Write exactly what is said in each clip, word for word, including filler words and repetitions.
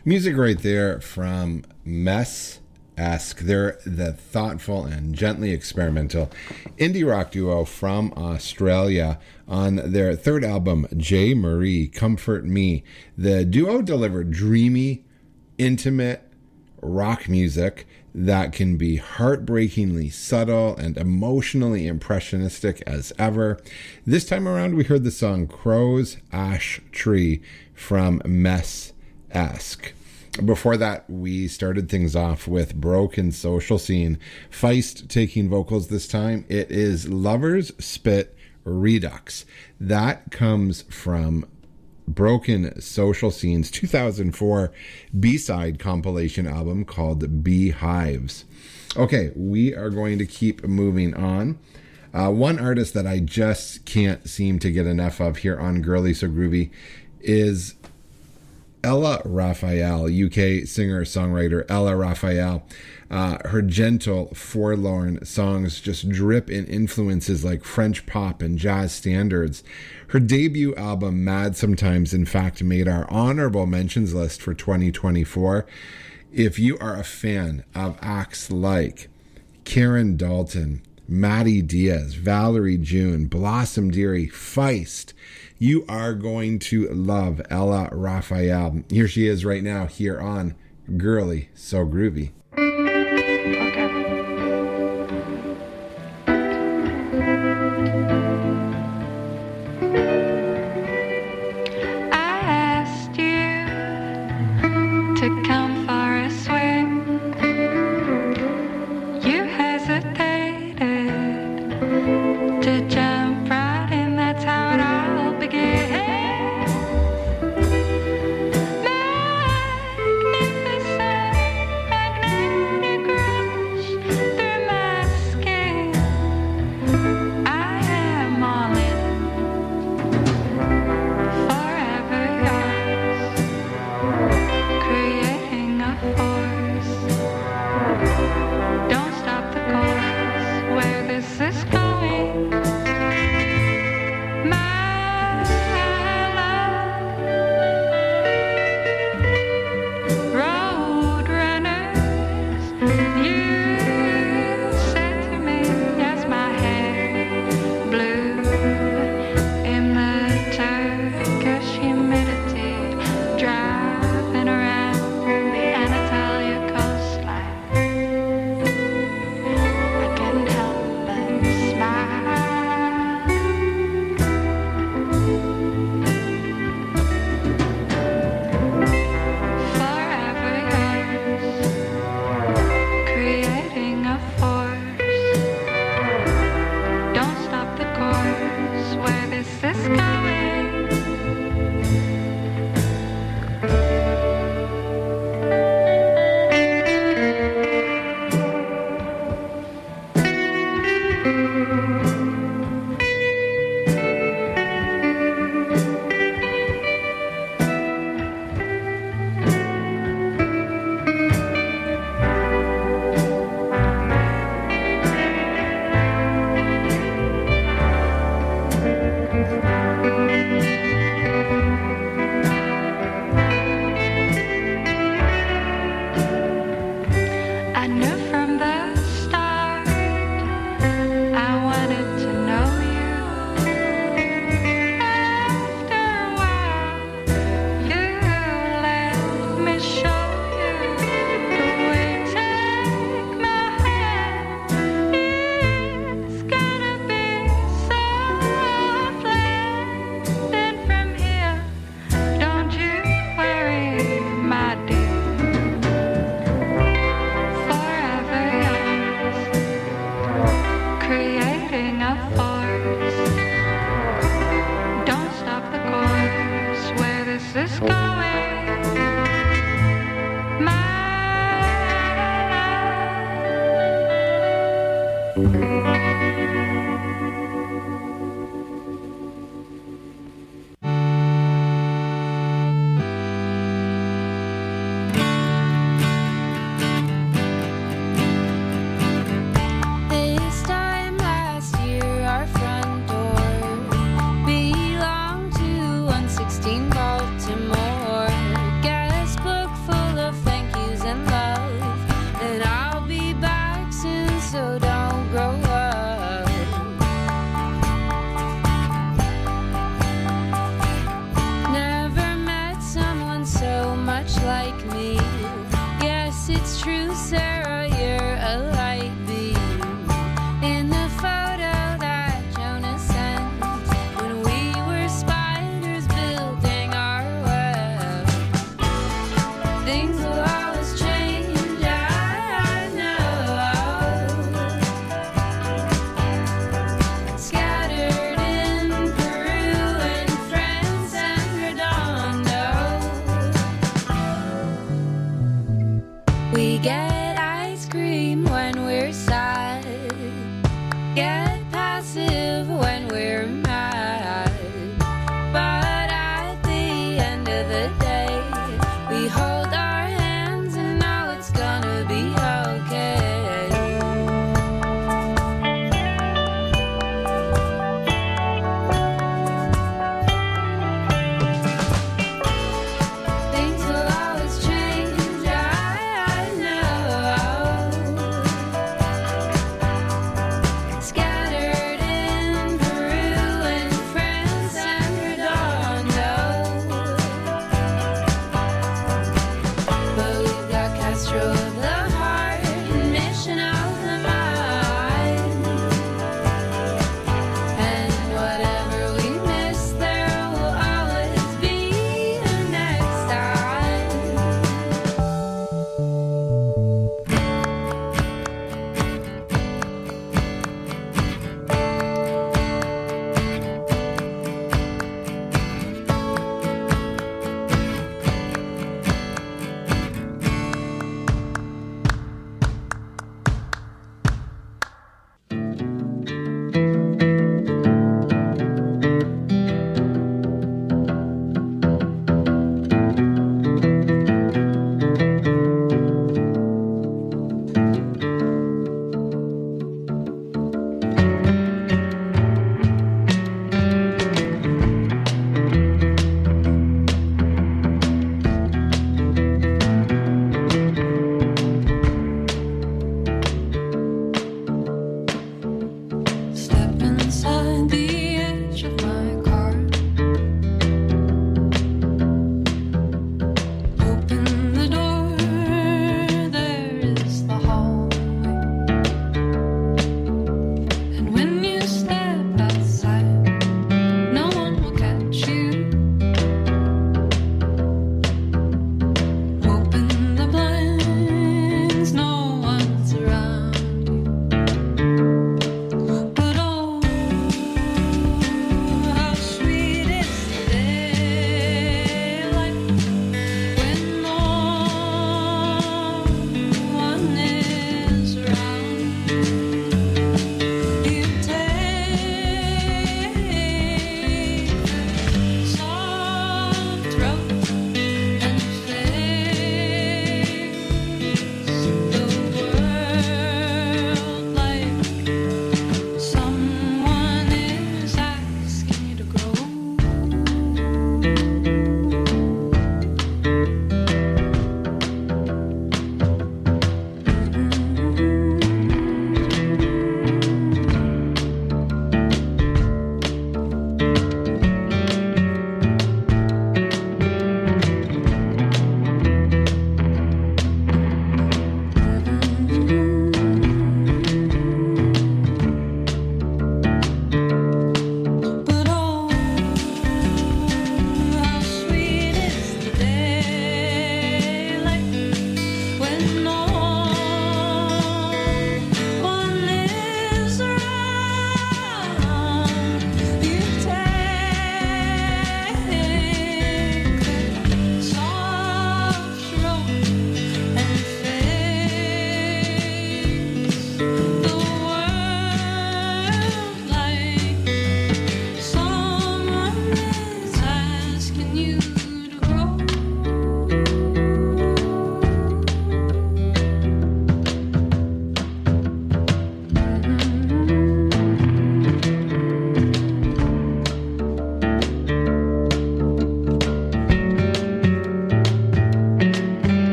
Music right there from Mess-esque. They're the thoughtful and gently experimental indie rock duo from Australia. On their third album, J. Marie, Comfort Me, the duo delivered dreamy, intimate rock music that can be heartbreakingly subtle and emotionally impressionistic as ever. This time around, we heard the song Crow's Ash Tree from Mess-esque. Before that, we started things off with Broken Social Scene. Feist taking vocals this time. It is Lovers Spit Redux. That comes from Broken Social Scene's two thousand four B-side compilation album called Beehives. Okay, we are going to keep moving on. Uh, one artist that I just can't seem to get enough of here on Girly So Groovy is Ella Raphael, U K singer-songwriter Ella Raphael. Uh, her gentle, forlorn songs just drip in influences like French pop and jazz standards. Her debut album, Mad Sometimes, in fact, made our honorable mentions list for twenty twenty-four. If you are a fan of acts like Karen Dalton, Maddie Diaz, Valerie June, Blossom Dearie, Feist, you are going to love Ella Raphael. Here she is right now here on Girly So Groovy. Magnificent, magnificent. much like me. Yes, it's true, Sarah, you're a light beam in the photo that Jonah sent when we were spiders building our web. Things will always change, I know. Scattered in Peru and France and Redondo, we get ice cream when we're sad, get passive when we're mad, but at the end of the day, we hold our hands and know it's gonna be okay. Things will always change, I know. Scattered in Peru and France and Redondo,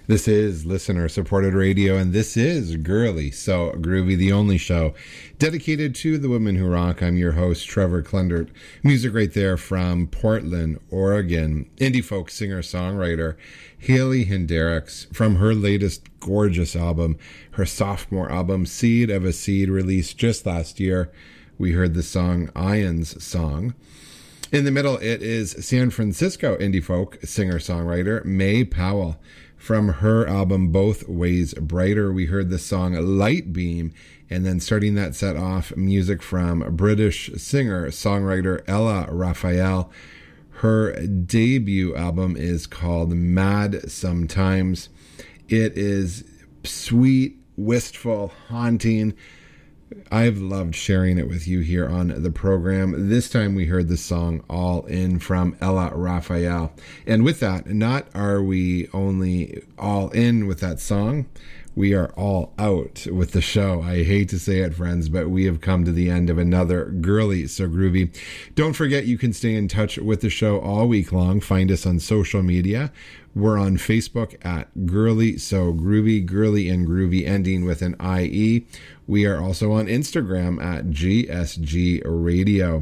This is listener-supported radio, and this is Girly So Groovy, the only show dedicated to the women who rock. I'm your host, Trevor Klundert. Music right there from Portland, Oregon. Indie folk singer-songwriter Haley Hendricks from her latest gorgeous album, her sophomore album, Seed of a Seed, released just last year. We heard the song Ian's Song. In the middle, it is San Francisco indie folk singer-songwriter May Powell. From her album Both Ways Brighter, we heard the song Light Beam, and then starting that set off, music from British singer-songwriter Ella Raphael. Her debut album is called Mad Sometimes. It is sweet, wistful, haunting. I've loved sharing it with you here on the program. This time we heard the song All In from Ella Raphael. And with that, not are we only all in with that song, we are all out with the show. I hate to say it, friends, but we have come to the end of another Girly So Groovy. Don't forget you can stay in touch with the show all week long. Find us on social media. We're on Facebook at Girly So Groovy, Girly and Groovy ending with an I E. We are also on Instagram at G S G Radio.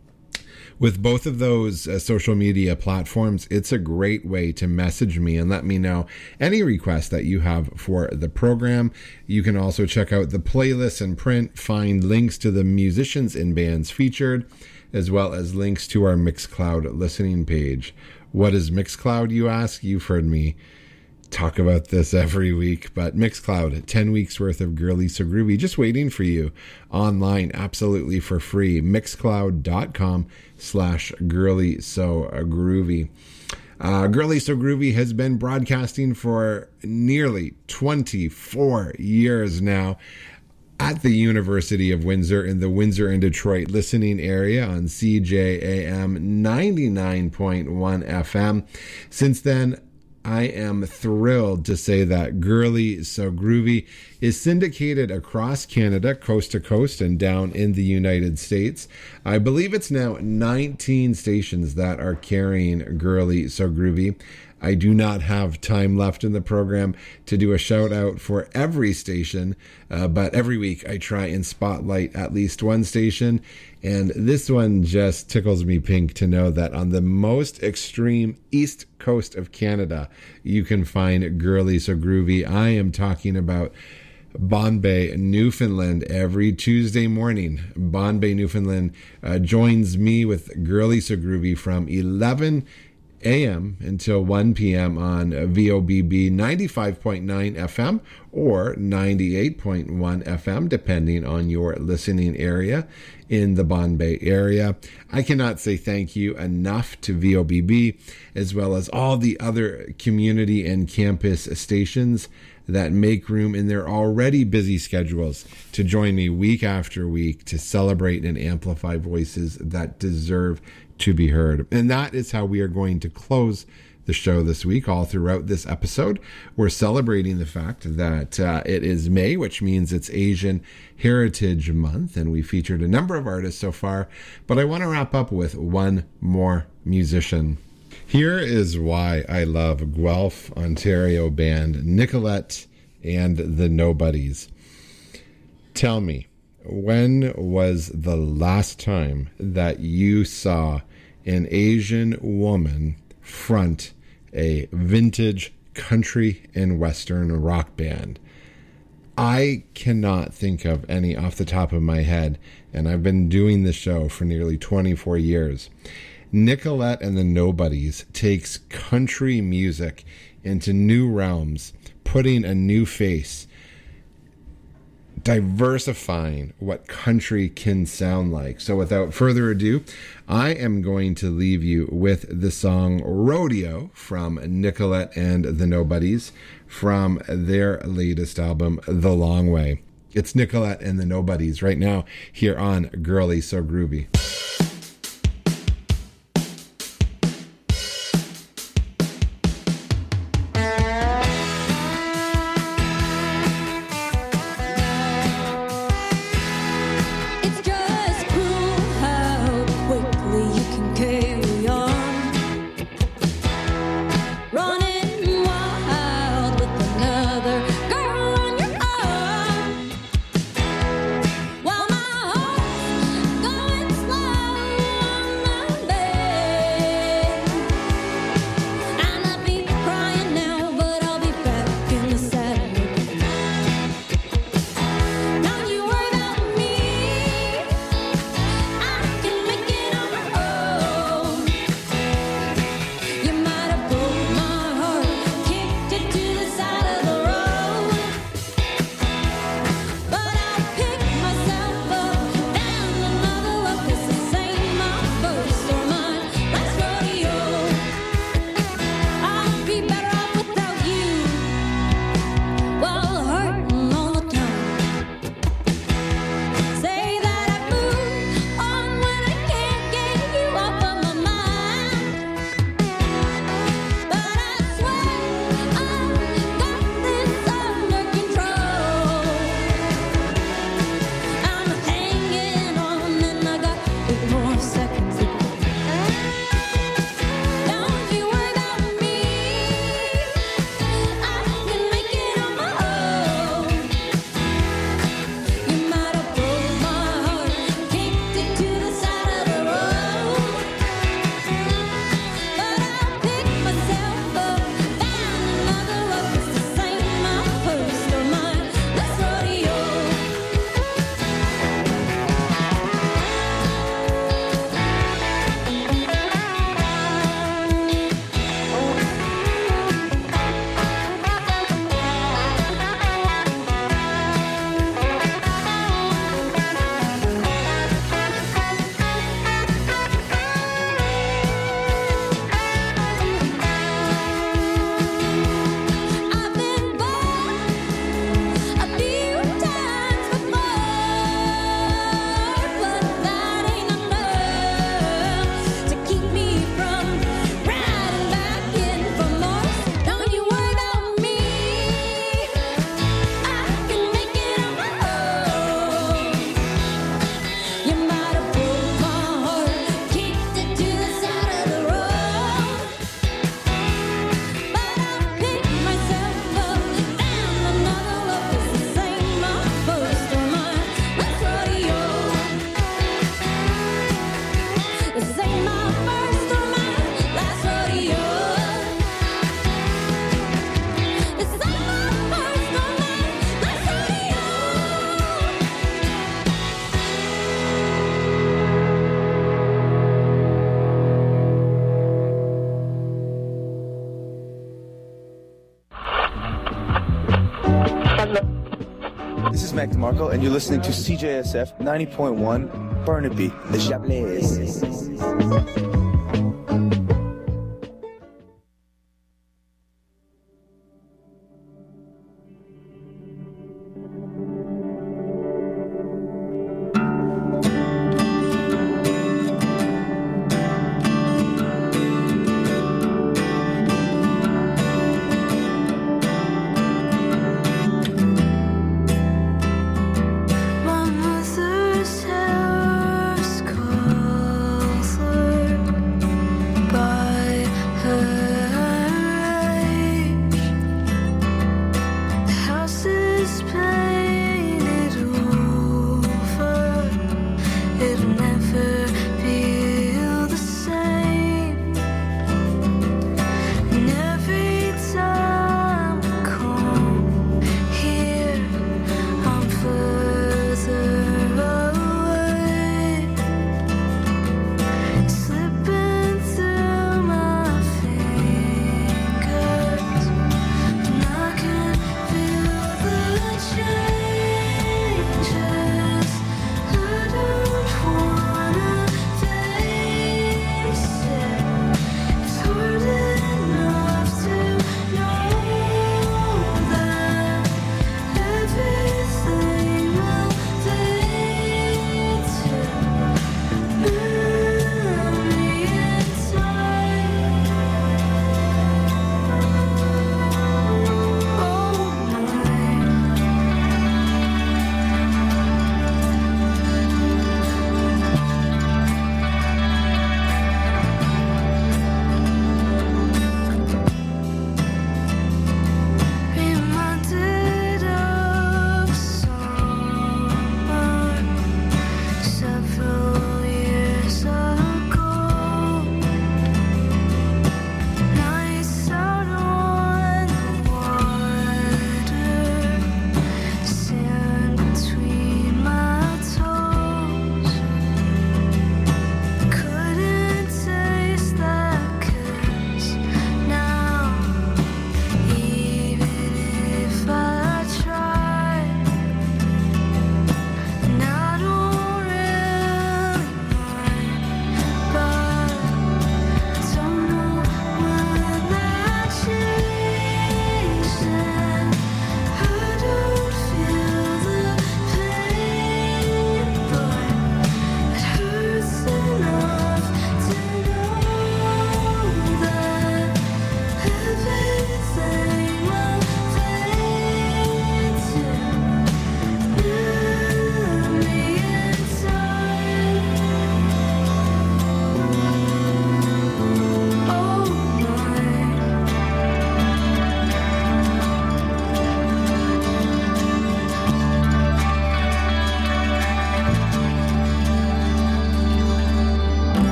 With both of those uh, social media platforms, it's a great way to message me and let me know any requests that you have for the program. You can also check out the playlists in print, find links to the musicians and bands featured, as well as links to our Mixcloud listening page. What is Mixcloud, you ask? You've heard me talk about this every week, but Mixcloud, ten weeks worth of Girly So Groovy, just waiting for you online, absolutely for free. Mixcloud.com slash Girly So Groovy. Uh, Girly So Groovy has been broadcasting for nearly twenty-four years now at the University of Windsor in the Windsor and Detroit listening area on C J A M ninety-nine point one F M. Since then, I am thrilled to say that Girly So Groovy is syndicated across Canada, coast to coast, and down in the United States. I believe it's now nineteen stations that are carrying Girly So Groovy. I do not have time left in the program to do a shout out for every station, uh, but every week I try and spotlight at least one station, and this one just tickles me pink to know that on the most extreme east coast of Canada, you can find Girly So Groovy. I am talking about Bonbay, Newfoundland. Every Tuesday morning, Bonbay, Newfoundland uh, joins me with Girly So Groovy from eleven a.m. until one p.m. on V O B B ninety-five point nine F M or ninety-eight point one F M, depending on your listening area in the Bonbay area. I cannot say thank you enough to V O B B, as well as all the other community and campus stations that make room in their already busy schedules to join me week after week to celebrate and amplify voices that deserve to be heard. And that is how we are going to close the show this week. All throughout this episode, we're celebrating the fact that uh, it is May, which means it's Asian Heritage Month, and we featured a number of artists so far, but I want to wrap up with one more musician. Here is why I love Guelph, Ontario band Nicolette and the Nobodies. Tell me, when was the last time that you saw an Asian woman front a vintage country and western rock band? I cannot think of any off the top of my head, and I've been doing this show for nearly twenty-four years. Nicolette and the Nobodies takes country music into new realms, putting a new face, diversifying what country can sound like. So without further ado, I am going to leave you with the song Rodeo from Nicolette and the Nobodies from their latest album, The Long Way. It's Nicolette and the Nobodies right now here on Girly So Groovy. Running wild with This is Mac DeMarco, and you're listening to C J S F ninety point one Burnaby, the Chablais.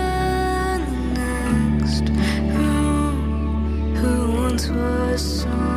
Was